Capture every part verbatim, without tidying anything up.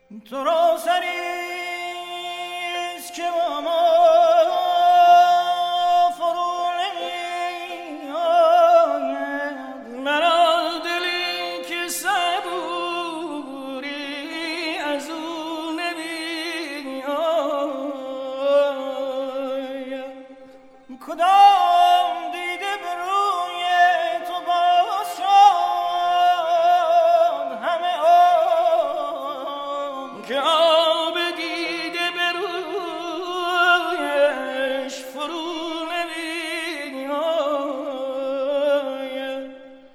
تو را سریست که با ما فرو نمی آید، مرا دلی که صبوری از او نمی آید. کدام دیده به روی تو باز شد همه آن که آب دیده به رویش فرو نمی آید.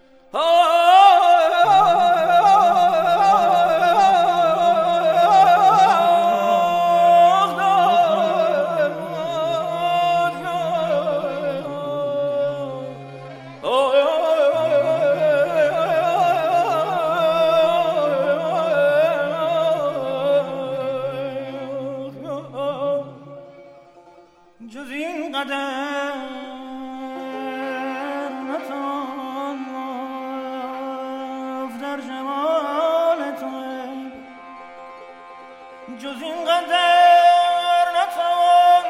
جز این قدر نتوان گفت در جمال تو، جز این قدر نتوان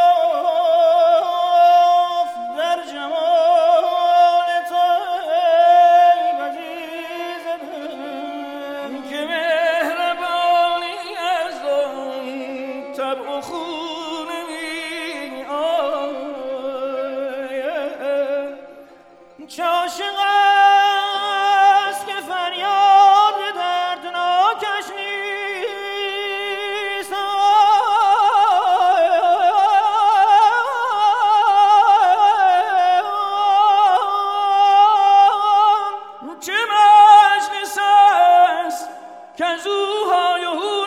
گفت در جمال تو عزیز دل که مهربانی از آن طبع و خون چه عاشق است که فریاد دردناکش نیست، چه مجلس است که از او های و هو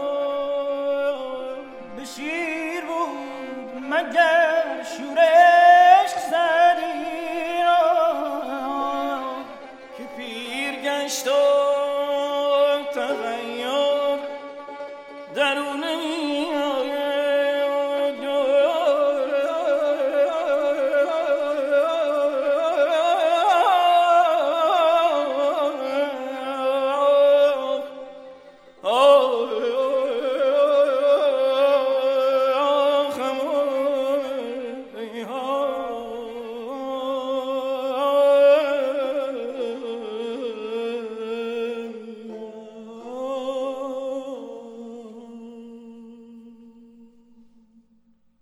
شیر بود مگر شوره